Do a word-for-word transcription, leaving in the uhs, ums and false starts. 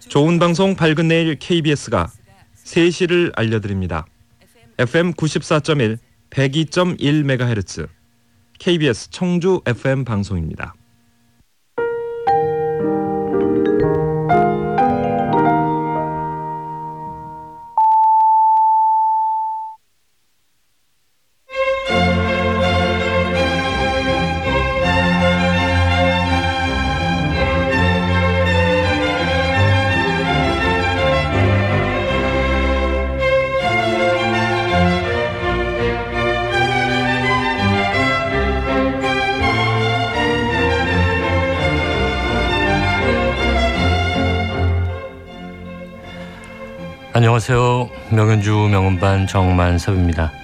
좋은 방송 밝은 내일 케이비에스가 세 시를 알려드립니다. 에프엠 구십사 점 일, 백이 점 일 메가헤르츠 케이비에스 청주 에프엠 방송입니다. 안녕하세요. 명현주 명음반 정만섭입니다.